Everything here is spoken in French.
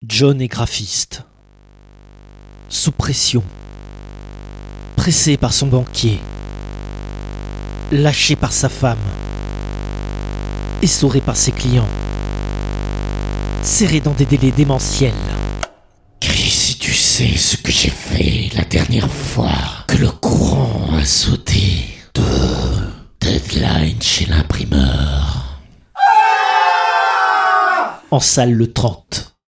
John est graphiste. Sous pression. Pressé par son banquier. Lâché par sa femme. Essoré par ses clients. Serré dans des délais démentiels. Chris, si tu sais ce que j'ai fait la dernière fois que le courant a sauté de deadline chez l'imprimeur. En salle le 30.